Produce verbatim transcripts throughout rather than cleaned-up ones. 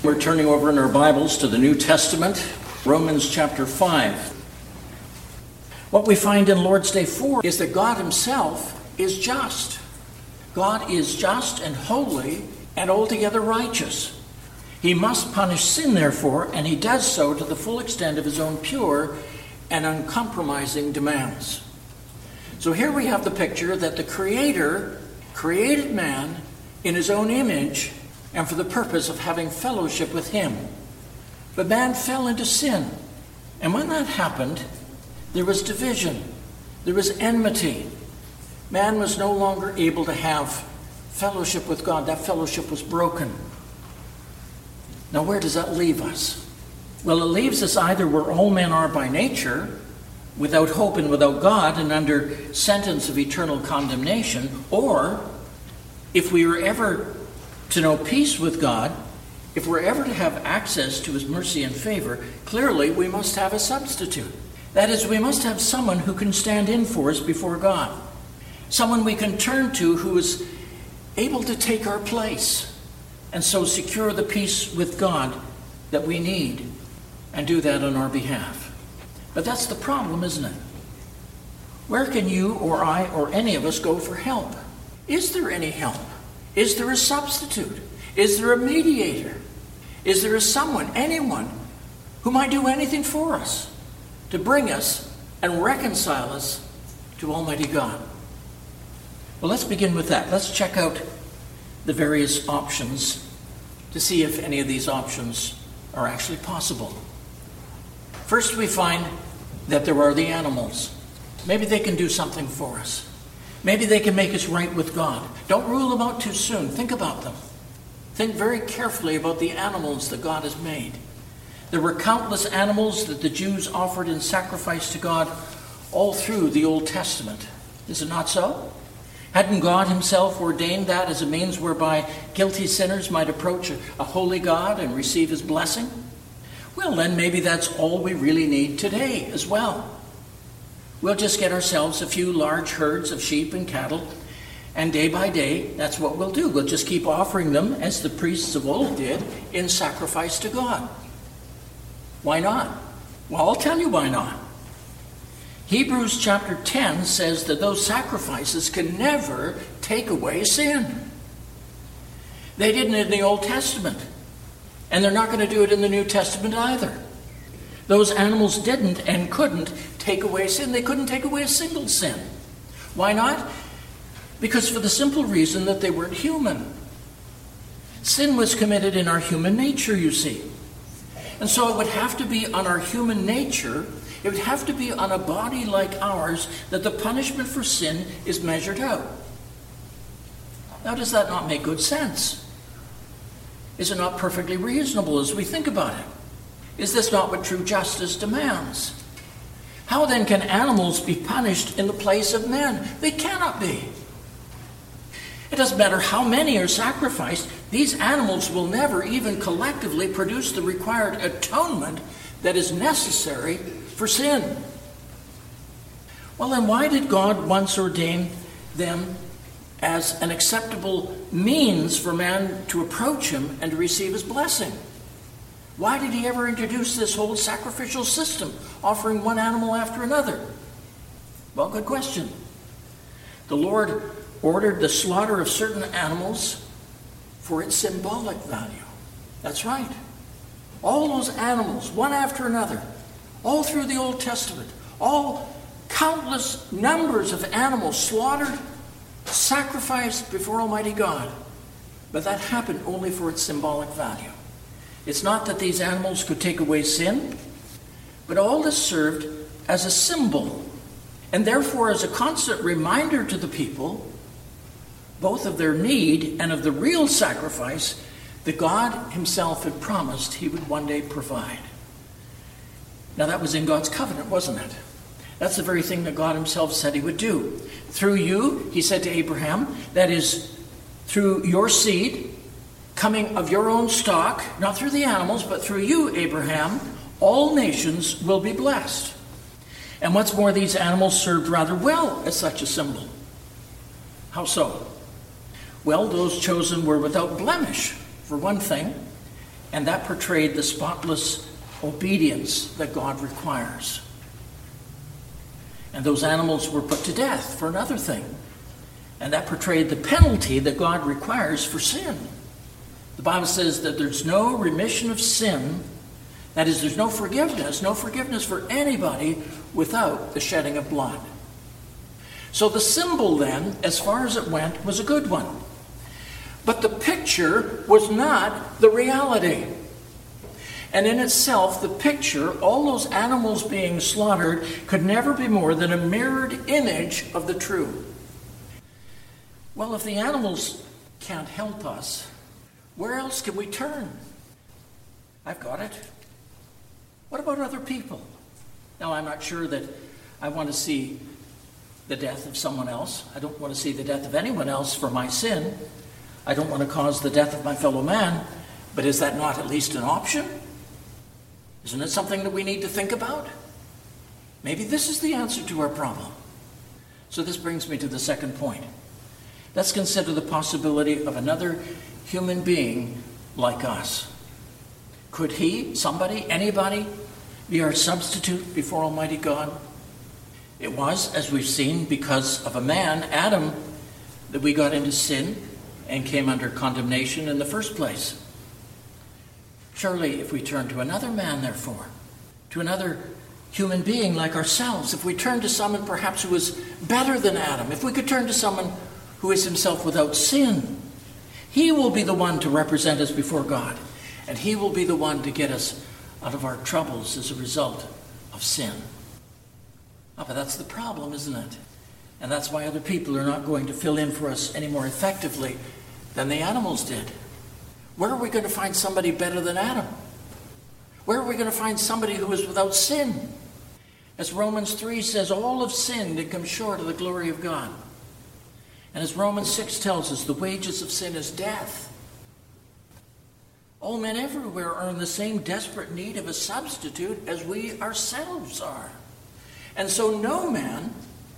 We're turning over in our Bibles to the New Testament, Romans chapter five. What we find in Lord's Day four is that God himself is just. God is just and holy and altogether righteous. He must punish sin, therefore, and he does so to the full extent of his own pure and uncompromising demands. So here we have the picture that the Creator created man in his own image and for the purpose of having fellowship with him. But man fell into sin. And when that happened, there was division. There was enmity. Man was no longer able to have fellowship with God. That fellowship was broken. Now, where does that leave us? Well, it leaves us either where all men are by nature, without hope and without God, and under sentence of eternal condemnation, or if we were ever to know peace with God, if we're ever to have access to his mercy and favor, clearly we must have a substitute. That is, we must have someone who can stand in for us before God. Someone we can turn to who is able to take our place and so secure the peace with God that we need and do that on our behalf. But that's the problem, isn't it? Where can you or I or any of us go for help? Is there any help? Is there a substitute? Is there a mediator? Is there a someone, anyone, who might do anything for us to bring us and reconcile us to Almighty God? Well, let's begin with that. Let's check out the various options to see if any of these options are actually possible. First, we find that there are the animals. Maybe they can do something for us. Maybe they can make us right with God. Don't rule them out too soon. Think about them. Think very carefully about the animals that God has made. There were countless animals that the Jews offered in sacrifice to God all through the Old Testament. Is it not so? Hadn't God himself ordained that as a means whereby guilty sinners might approach a, a holy God and receive his blessing? Well, then maybe that's all we really need today as well. We'll just get ourselves a few large herds of sheep and cattle, and day by day, that's what we'll do. We'll just keep offering them, as the priests of old did, in sacrifice to God. Why not? Well, I'll tell you why not. Hebrews chapter ten says that those sacrifices can never take away sin. They didn't in the Old Testament, and they're not going to do it in the New Testament either. Those animals didn't and couldn't take away sin. They couldn't take away a single sin. Why not? Because for the simple reason that they weren't human. Sin was committed in our human nature, you see. And so it would have to be on our human nature, it would have to be on a body like ours, that the punishment for sin is measured out. Now, does that not make good sense? Is it not perfectly reasonable as we think about it? Is this not what true justice demands? How then can animals be punished in the place of men? They cannot be. It doesn't matter how many are sacrificed, these animals will never even collectively produce the required atonement that is necessary for sin. Well, then why did God once ordain them as an acceptable means for man to approach him and to receive his blessing? Why did he ever introduce this whole sacrificial system, offering one animal after another? Well, good question. The Lord ordered the slaughter of certain animals for its symbolic value. That's right. All those animals, one after another, all through the Old Testament, all countless numbers of animals slaughtered, sacrificed before Almighty God. But that happened only for its symbolic value. It's not that these animals could take away sin, but all this served as a symbol, and therefore as a constant reminder to the people, both of their need and of the real sacrifice that God himself had promised he would one day provide. Now that was in God's covenant, wasn't it? That's the very thing that God himself said he would do. Through you, he said to Abraham, that is, through your seed, coming of your own stock, not through the animals, but through you, Abraham, all nations will be blessed. And what's more, these animals served rather well as such a symbol. How so? Well, those chosen were without blemish, for one thing, And that portrayed the spotless obedience that God requires. And those animals were put to death for another thing. And that portrayed the penalty that God requires for sin. The Bible says that there's no remission of sin. That is, there's no forgiveness, no forgiveness for anybody without the shedding of blood. So the symbol then, as far as it went, was a good one. But the picture was not the reality. And in itself, the picture, all those animals being slaughtered, could never be more than a mirrored image of the true. Well, if the animals can't help us, where else can we turn? I've got it. What about other people? Now, I'm not sure that I want to see the death of someone else. I don't want to see the death of anyone else for my sin. I don't want to cause the death of my fellow man. But is that not at least an option? Isn't it something that we need to think about? Maybe this is the answer to our problem. So this brings me to the second point. Let's consider the possibility of another human being like us. Could he, somebody, anybody, be our substitute before Almighty God? It was, as we've seen, because of a man, Adam, that we got into sin and came under condemnation in the first place. Surely, if we turn to another man, therefore, to another human being like ourselves, if we turn to someone perhaps who is better than Adam, if we could turn to someone who is himself without sin, he will be the one to represent us before God, and he will be the one to get us out of our troubles as a result of sin. Oh, but that's the problem, isn't it? And that's why other people are not going to fill in for us any more effectively than the animals did. Where are we going to find somebody better than Adam? Where are we going to find somebody who is without sin? As Romans three says, all have sinned and come short of the glory of God. And as Romans six tells us, the wages of sin is death. All men everywhere are in the same desperate need of a substitute as we ourselves are. And so no man,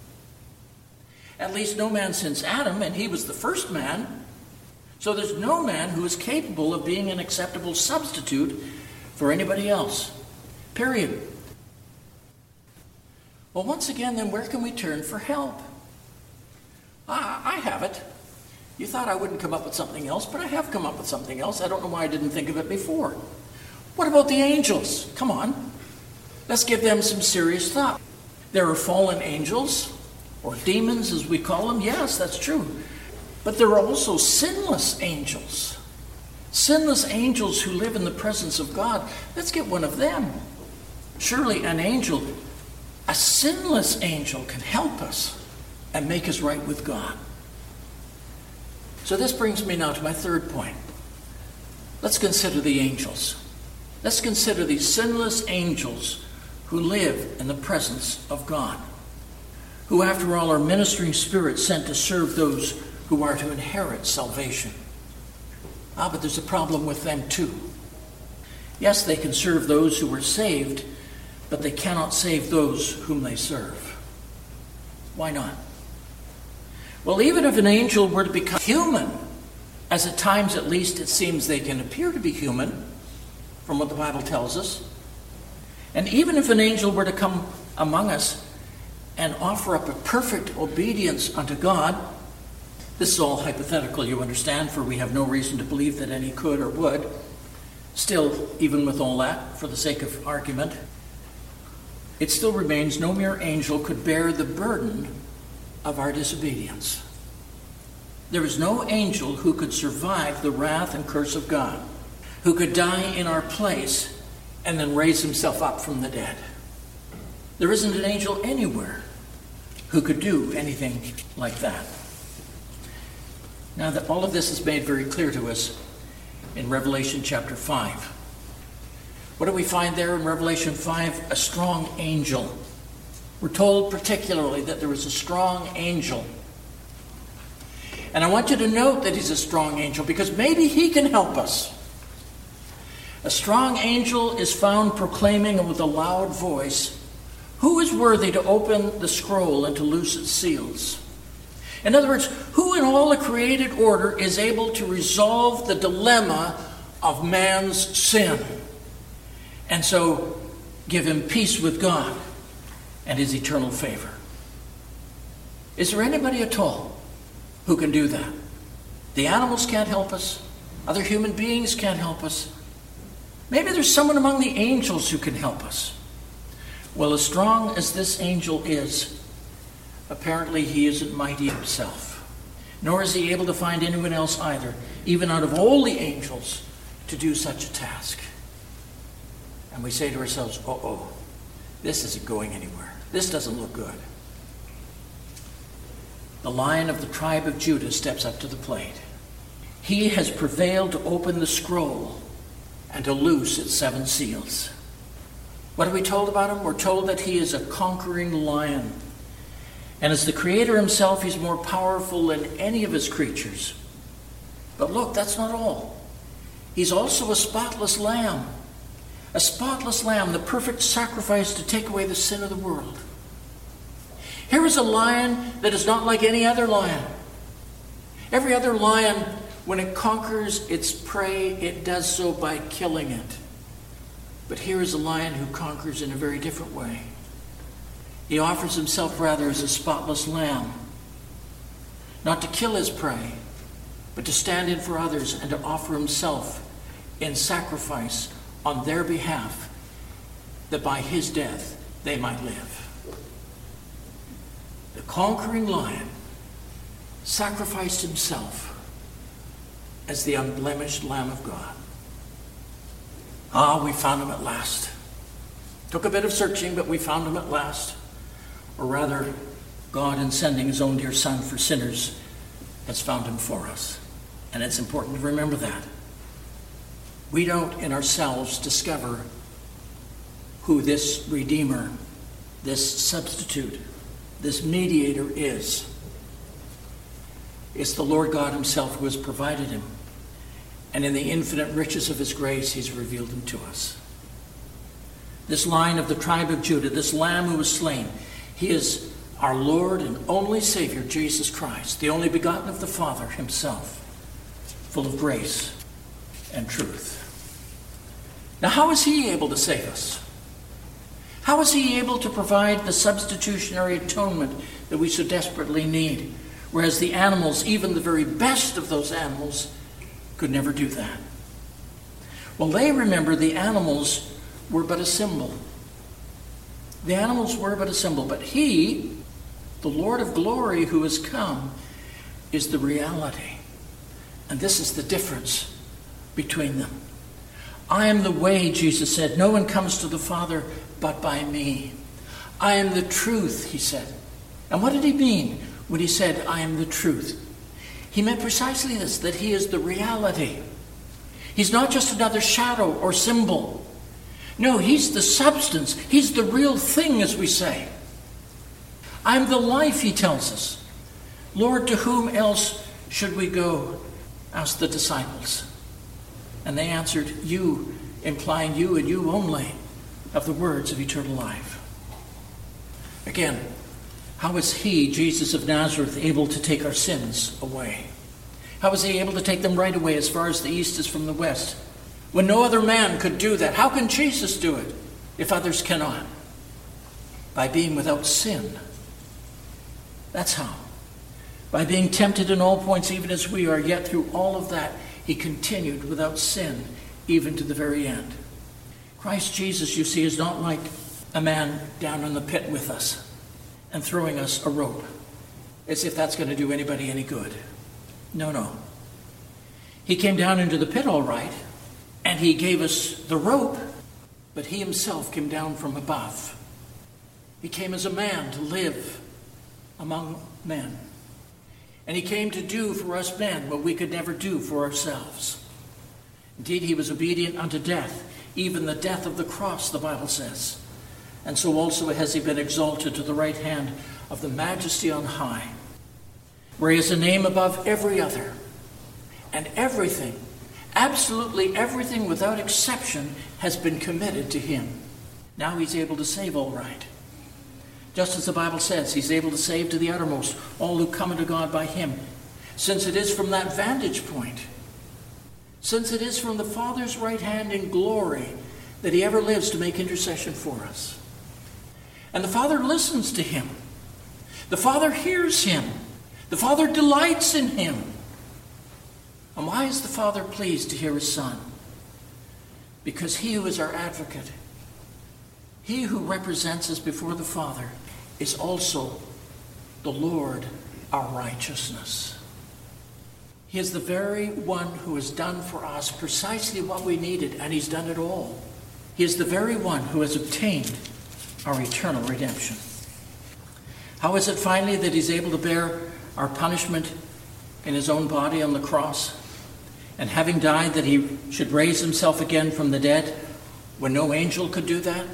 at least no man since Adam, and he was the first man, so there's no man who is capable of being an acceptable substitute for anybody else. Period. Well, once again, then where can we turn for help? Ah, I have it. You thought I wouldn't come up with something else, but I have come up with something else. I don't know why I didn't think of it before. What about the angels? Come on. Let's give them some serious thought. There are fallen angels, or demons as we call them. Yes, that's true. But there are also sinless angels. Sinless angels who live in the presence of God. Let's get one of them. Surely an angel, a sinless angel, can help us and make us right with God. So this brings me now to my third point. Let's consider the angels. Let's consider these sinless angels who live in the presence of God, who after all are ministering spirits sent to serve those who are to inherit salvation. Ah, but there's a problem with them too. Yes, they can serve those who are saved, but they cannot save those whom they serve. Why not? Well, even if an angel were to become human, as at times at least it seems they can appear to be human, from what the Bible tells us, and even if an angel were to come among us and offer up a perfect obedience unto God, this is all hypothetical, you understand, for we have no reason to believe that any could or would. Still, even with all that, for the sake of argument, it still remains no mere angel could bear the burden of our disobedience. There is no angel who could survive the wrath and curse of God, who could die in our place and then raise himself up from the dead. There isn't an angel anywhere who could do anything like that. Now that all of this is made very clear to us in Revelation chapter five. What do we find there in Revelation five? A strong angel. We're told particularly that there is a strong angel. And I want you to note that he's a strong angel because maybe he can help us. A strong angel is found proclaiming with a loud voice, "Who is worthy to open the scroll and to loose its seals?" In other words, who in all the created order is able to resolve the dilemma of man's sin, and so give him peace with God and his eternal favor. Is there anybody at all who can do that? The animals can't help us. Other human beings can't help us. Maybe there's someone among the angels who can help us. Well, as strong as this angel is, apparently he isn't mighty himself. Nor is he able to find anyone else either, even out of all the angels, to do such a task. And we say to ourselves, uh-oh, this isn't going anywhere. This doesn't look good. The Lion of the tribe of Judah steps up to the plate. He has prevailed to open the scroll and to loose its seven seals. What are we told about him? We're told that he is a conquering lion. And as the Creator himself, he's more powerful than any of his creatures. But look, that's not all. He's also a spotless lamb. A spotless lamb, the perfect sacrifice to take away the sin of the world. Here is a lion that is not like any other lion. Every other lion, when it conquers its prey, it does so by killing it. But here is a lion who conquers in a very different way. He offers himself rather as a spotless lamb, not to kill his prey, but to stand in for others and to offer himself in sacrifice on their behalf, that by his death they might live. The conquering lion sacrificed himself as the unblemished Lamb of God. Ah, we found him at last. Took a bit of searching, but we found him at last. Or rather, God, in sending his own dear Son for sinners, has found him for us. And it's important to remember that. We don't in ourselves discover who this Redeemer, this substitute, this mediator is. It's the Lord God himself who has provided him. And in the infinite riches of his grace, he's revealed him to us. This Lion of the tribe of Judah, this Lamb who was slain, he is our Lord and only Savior, Jesus Christ, the only begotten of the Father himself, full of grace and truth. Now, how is he able to save us? How is he able to provide the substitutionary atonement that we so desperately need? Whereas the animals, even the very best of those animals, could never do that. Well, they remember the animals were but a symbol. The animals were but a symbol, but he, the Lord of glory who has come, is the reality. And this is the difference between them. I am the way, Jesus said. No one comes to the Father but by me. I am the truth, he said. And what did he mean when he said, I am the truth? He meant precisely this, that he is the reality. He's not just another shadow or symbol. No, he's the substance. He's the real thing, as we say. I'm the life, he tells us. Lord, to whom else should we go? Asked the disciples. And they answered, you, implying you and you only, have the words of eternal life. Again, how is he, Jesus of Nazareth, able to take our sins away? How is he able to take them right away as far as the east is from the west? When no other man could do that, how can Jesus do it if others cannot? By being without sin. That's how. By being tempted in all points, even as we are, yet through all of that, he continued without sin, even to the very end. Christ Jesus, you see, is not like a man down in the pit with us and throwing us a rope, as if that's going to do anybody any good. No, no. He came down into the pit all right, and he gave us the rope, but he himself came down from above. He came as a man to live among men. And he came to do for us men what we could never do for ourselves. Indeed, he was obedient unto death, even the death of the cross, the Bible says. And so also has he been exalted to the right hand of the Majesty on high, where he has a name above every other. And everything, absolutely everything without exception, has been committed to him. Now he's able to save all right. Just as the Bible says, he's able to save to the uttermost all who come unto God by him, since it is from that vantage point, since it is from the Father's right hand in glory that he ever lives to make intercession for us. And the Father listens to him. The Father hears him. The Father delights in him. And why is the Father pleased to hear his Son? Because he who is our advocate, he who represents us before the Father, is also the Lord, our righteousness. He is the very one who has done for us precisely what we needed, and he's done it all. He is the very one who has obtained our eternal redemption. How is it finally that he's able to bear our punishment in his own body on the cross? And having died, that he should raise himself again from the dead when no angel could do that?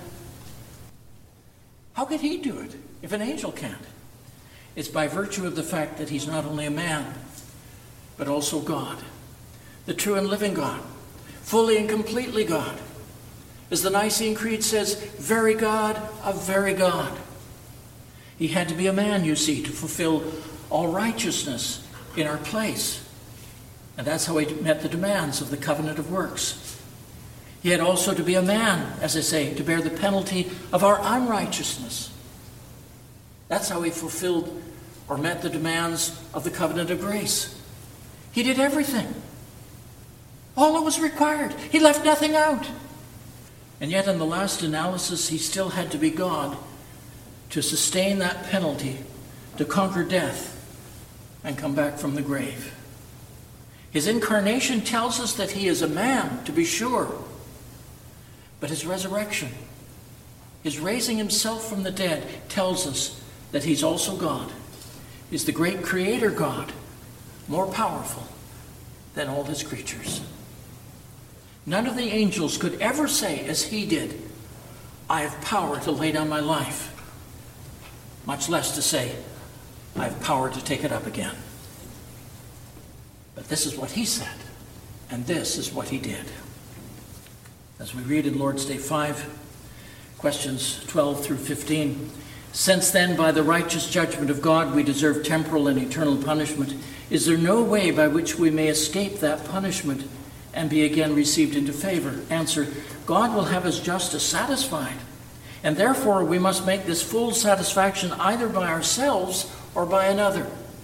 How could he do it if an angel can't? It's by virtue of the fact that he's not only a man, but also God, the true and living God, fully and completely God. As the Nicene Creed says, very God of very God. He had to be a man, you see, to fulfill all righteousness in our place. And that's how he met the demands of the covenant of works. He had also to be a man, as I say, to bear the penalty of our unrighteousness. That's how he fulfilled or met the demands of the covenant of grace. He did everything. All that was required. He left nothing out. And yet in the last analysis, he still had to be God to sustain that penalty, to conquer death, and come back from the grave. His incarnation tells us that he is a man, to be sure. But his resurrection, his raising himself from the dead, tells us that he's also God. He's the great creator God, more powerful than all his creatures. None of the angels could ever say, as he did, I have power to lay down my life, much less to say, I have power to take it up again. But this is what he said, and this is what he did. As we read in Lord's Day five, questions twelve through fifteen, since then by the righteous judgment of God we deserve temporal and eternal punishment, is there no way by which we may escape that punishment and be again received into favor? Answer, God will have his justice satisfied, and therefore we must make this full satisfaction either by ourselves or by another.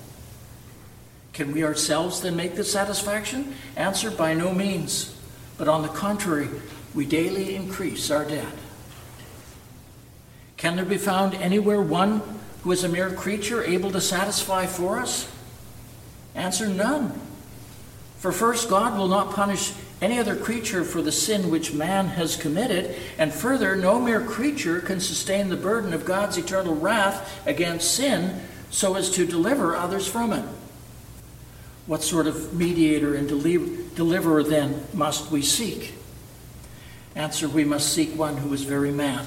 Can we ourselves then make this satisfaction? Answer, by no means, but on the contrary, we daily increase our debt. Can there be found anywhere one who is a mere creature able to satisfy for us? Answer, none. For first, God will not punish any other creature for the sin which man has committed, and further, no mere creature can sustain the burden of God's eternal wrath against sin so as to deliver others from it. What sort of mediator and deli- deliverer then must we seek? Answer, we must seek one who is very man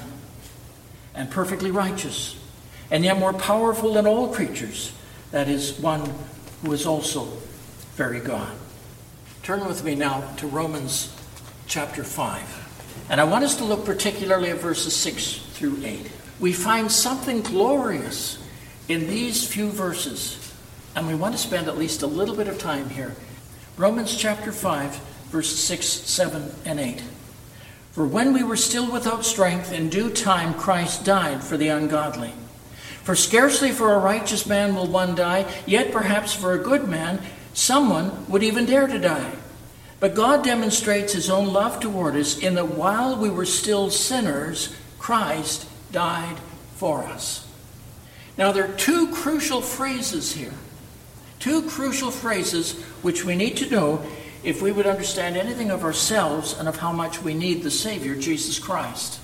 and perfectly righteous, and yet more powerful than all creatures. That is, one who is also very God. Turn with me now to Romans chapter five. And I want us to look particularly at verses six through eight. We find something glorious in these few verses, and we want to spend at least a little bit of time here. Romans chapter five, verses six, seven, and eight. For when we were still without strength, in due time Christ died for the ungodly. For scarcely for a righteous man will one die, yet perhaps for a good man someone would even dare to die. But God demonstrates his own love toward us in that while we were still sinners, Christ died for us. Now there are two crucial phrases here. Two crucial phrases which we need to know if we would understand anything of ourselves and of how much we need the Savior, Jesus Christ.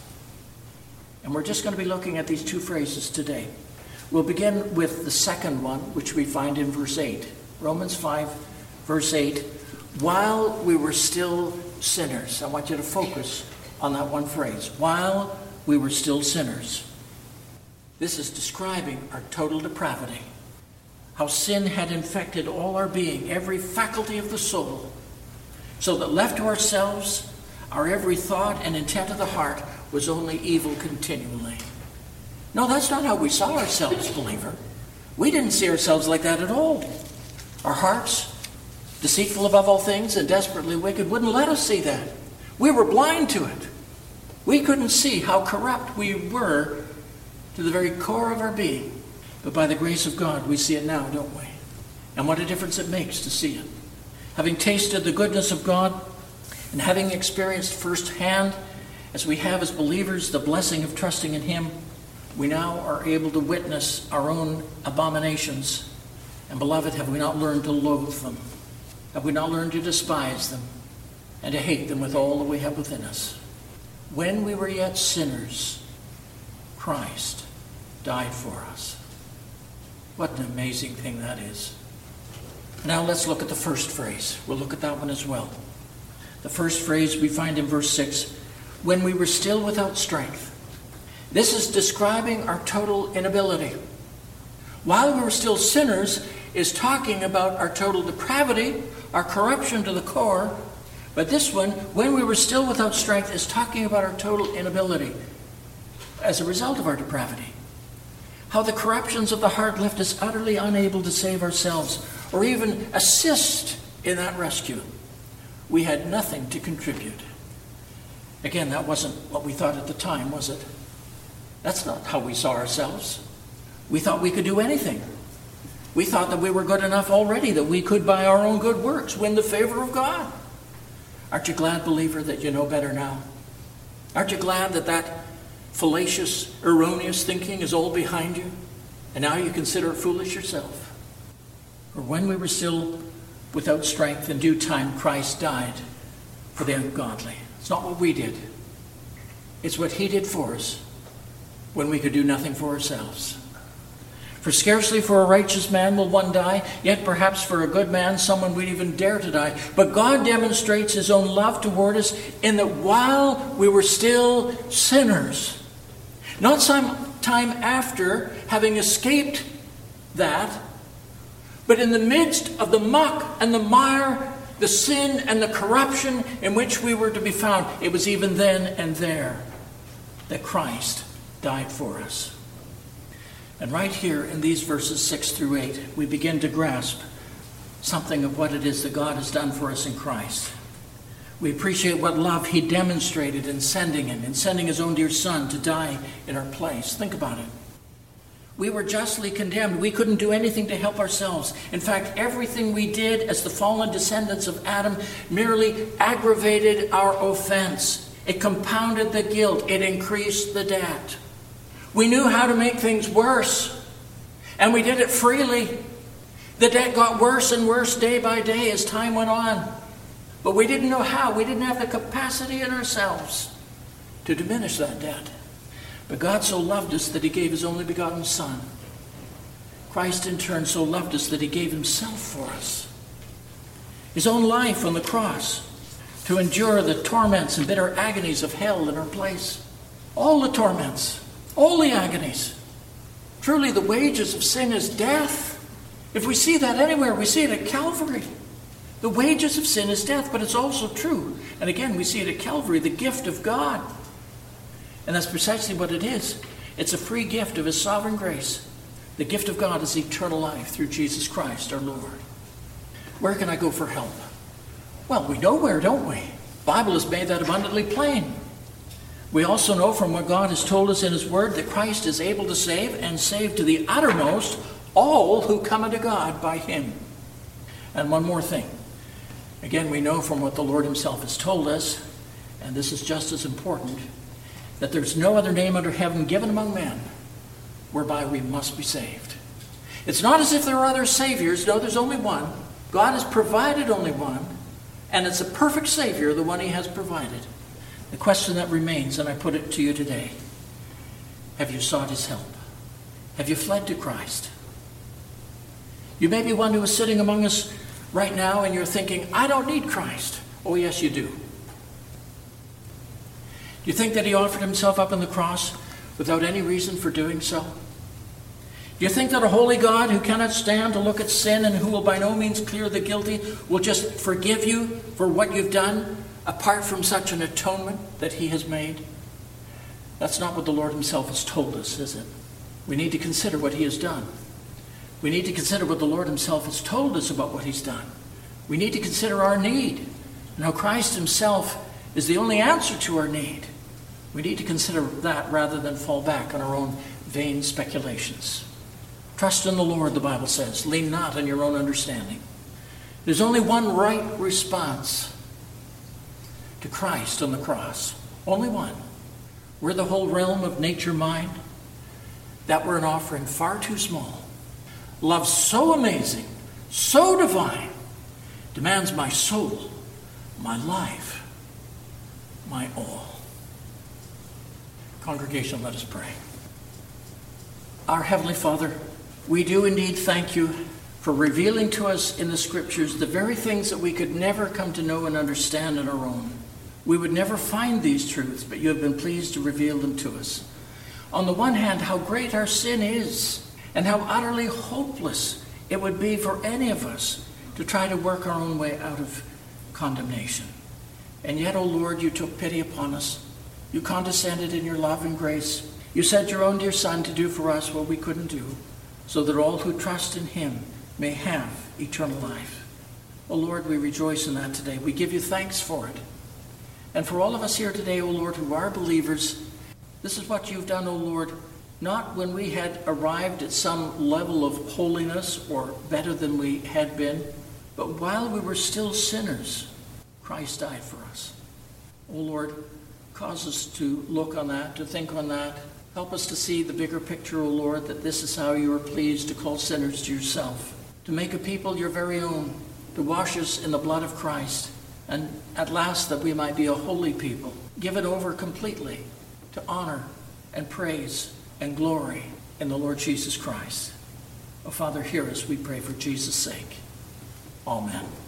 And we're just going to be looking at these two phrases today. We'll begin with the second one, which we find in verse eight. Romans five, verse eight. While we were still sinners. I want you to focus on that one phrase. While we were still sinners. This is describing our total depravity. How sin had infected all our being, every faculty of the soul, so that left to ourselves, our every thought and intent of the heart was only evil continually. No, that's not how we saw ourselves, believer. We didn't see ourselves like that at all. Our hearts deceitful above all things and desperately wicked, wouldn't let us see that. We were blind to it. We couldn't see how corrupt we were to the very core of our being. But by the grace of God, we see it now, don't we? And what a difference it makes to see it. Having tasted the goodness of God and having experienced firsthand, as we have as believers, the blessing of trusting in Him, we now are able to witness our own abominations. And beloved, have we not learned to loathe them? Have we not learned to despise them and to hate them with all that we have within us? When we were yet sinners, Christ died for us. What an amazing thing that is. Now let's look at the first phrase. We'll look at that one as well. The first phrase we find in verse six, when we were still without strength. This is describing our total inability. While we were still sinners is talking about our total depravity, our corruption to the core. But this one, when we were still without strength, is talking about our total inability as a result of our depravity. How the corruptions of the heart left us utterly unable to save ourselves or even assist in that rescue. We had nothing to contribute. Again, that wasn't what we thought at the time, was it? That's not how we saw ourselves. We thought we could do anything. We thought that we were good enough already, that we could by our own good works win the favor of God. Aren't you glad, believer, that you know better now? Aren't you glad that that fallacious, erroneous thinking is all behind you? And now you consider it foolish yourself. For when we were still without strength, in due time Christ died for the ungodly. It's not what we did. It's what He did for us when we could do nothing for ourselves. For scarcely for a righteous man will one die, yet perhaps for a good man someone would even dare to die. But God demonstrates His own love toward us in that while we were still sinners, not some time after having escaped that, but in the midst of the muck and the mire, the sin and the corruption in which we were to be found, it was even then and there that Christ died for us. And right here in these verses six through eight, we begin to grasp something of what it is that God has done for us in Christ. We appreciate what love He demonstrated in sending Him, in sending His own dear Son to die in our place. Think about it. We were justly condemned. We couldn't do anything to help ourselves. In fact, everything we did as the fallen descendants of Adam merely aggravated our offense. It compounded the guilt. It increased the debt. We knew how to make things worse, and we did it freely. The debt got worse and worse day by day as time went on. But we didn't know how. We didn't have the capacity in ourselves to diminish that debt. But God so loved us that He gave His only begotten Son. Christ in turn so loved us that He gave Himself for us. His own life on the cross to endure the torments and bitter agonies of hell in our place. All the torments. All the agonies. Truly, the wages of sin is death. If we see that anywhere, we see it at Calvary. The wages of sin is death, but it's also true. And again, we see it at Calvary, the gift of God. And that's precisely what it is. It's a free gift of His sovereign grace. The gift of God is eternal life through Jesus Christ our Lord. Where can I go for help? Well, we know where, don't we? The Bible has made that abundantly plain. We also know from what God has told us in His Word that Christ is able to save and save to the uttermost all who come unto God by Him. And one more thing. Again, we know from what the Lord Himself has told us, and this is just as important, that there's no other name under heaven given among men whereby we must be saved. It's not as if there are other saviors. No, there's only one. God has provided only one, and it's a perfect Savior, the one He has provided. The question that remains, and I put it to you today, have you sought His help? Have you fled to Christ? You may be one who is sitting among us right now and you're thinking, I don't need Christ. Oh, yes, you do. Do you think that He offered Himself up on the cross without any reason for doing so? Do you think that a holy God who cannot stand to look at sin and who will by no means clear the guilty will just forgive you for what you've done apart from such an atonement that He has made? That's not what the Lord Himself has told us, is it? We need to consider what He has done. We need to consider what the Lord Himself has told us about what He's done. We need to consider our need and how Christ himself is the only answer to our need. We need to consider that rather than fall back on our own vain speculations. Trust in the Lord, the Bible says. Lean not on your own understanding. There's only one right response to Christ on the cross. Only one. We're the whole realm of nature mind. That were an offering far too small. Love so amazing, so divine, demands my soul, my life, my all. Congregation, let us pray. Our Heavenly Father, we do indeed thank you for revealing to us in the Scriptures the very things that we could never come to know and understand on our own. We would never find these truths, but you have been pleased to reveal them to us. On the one hand, how great our sin is, and how utterly hopeless it would be for any of us to try to work our own way out of condemnation. And yet, O Lord, you took pity upon us. You condescended in your love and grace. You sent your own dear Son to do for us what we couldn't do, so that all who trust in him may have eternal life. O Lord, we rejoice in that today. We give you thanks for it. And for all of us here today, O Lord, who are believers, this is what you've done, O Lord, not when we had arrived at some level of holiness or better than we had been, but while we were still sinners, Christ died for us. O Lord, cause us to look on that, to think on that. Help us to see the bigger picture, O Lord, that this is how you are pleased to call sinners to yourself, to make a people your very own, to wash us in the blood of Christ, and at last that we might be a holy people, given over completely to honor and praise and glory in the Lord Jesus Christ. Oh, Father, hear us, we pray, for Jesus' sake. Amen.